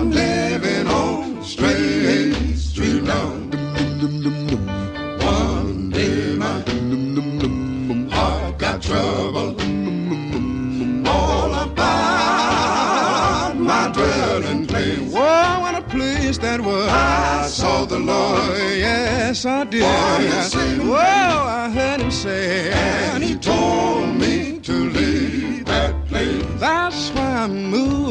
I'm living on Straight Street now. One day my heart got trouble. All about my dwelling place. Whoa, what a place that was. I saw the Lord. Yes, I did. Whoa, I heard him say. and he told me to leave that place. That's why I moved